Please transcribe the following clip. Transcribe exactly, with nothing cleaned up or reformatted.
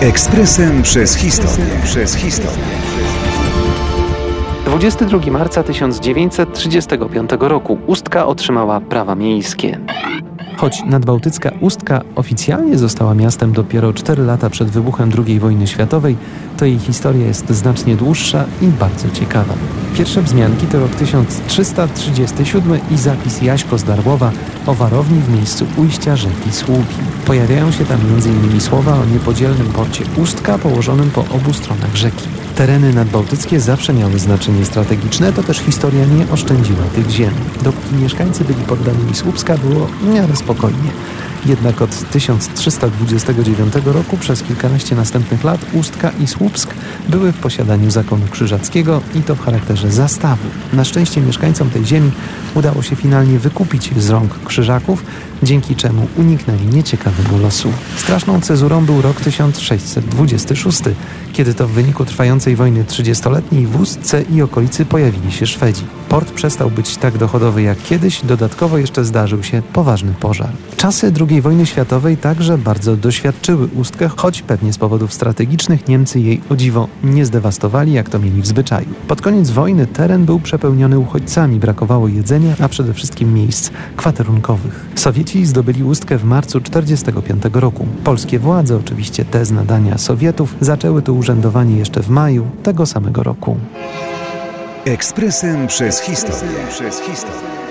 Ekspresem przez historię. Przez historię. dwudziestego drugiego marca tysiąc dziewięćset trzydziestego piątego roku Ustka otrzymała prawa miejskie. Choć nadbałtycka Ustka oficjalnie została miastem dopiero cztery lata przed wybuchem drugiej wojny światowej, to jej historia jest znacznie dłuższa i bardzo ciekawa. Pierwsze wzmianki to rok tysiąc trzysta trzydziesty siódmy i zapis Jaśko z Darłowa o warowni w miejscu ujścia rzeki Słupi. Pojawiają się tam między innymi słowa o niepodzielnym porcie Ustka położonym po obu stronach rzeki. Tereny nadbałtyckie zawsze miały znaczenie strategiczne, to też historia nie oszczędziła tych ziem. Dopóki mieszkańcy byli poddanymi Słupska, było w miarę spokojnie. Jednak od tysiąc trzysta dwudziestego dziewiątego roku przez kilkanaście następnych lat Ustka i Słupsk były w posiadaniu zakonu krzyżackiego i to w charakterze zastawu. Na szczęście mieszkańcom tej ziemi udało się finalnie wykupić z rąk Krzyżaków, dzięki czemu uniknęli nieciekawego losu. Straszną cezurą był rok tysiąc sześćset dwudziesty szósty, kiedy to w wyniku trwającej wojny trzydziestoletniej w Ustce i okolicy pojawili się Szwedzi. Port przestał być tak dochodowy jak kiedyś, dodatkowo jeszcze zdarzył się poważny pożar. Czasy drugiej wojny światowej także bardzo doświadczyły Ustkę, choć pewnie z powodów strategicznych Niemcy jej o dziwo nie zdewastowali, jak to mieli w zwyczaju. Pod koniec wojny teren był przepełniony uchodźcami, brakowało jedzenia, a przede wszystkim miejsc kwaterunkowych. Sowieci zdobyli Ustkę w marcu tysiąc dziewięćset czterdziestego piątego roku. Polskie władze, oczywiście te z nadania Sowietów, zaczęły tu urzędowanie jeszcze w maju tego samego roku. Ekspresem przez historię. Przez historię.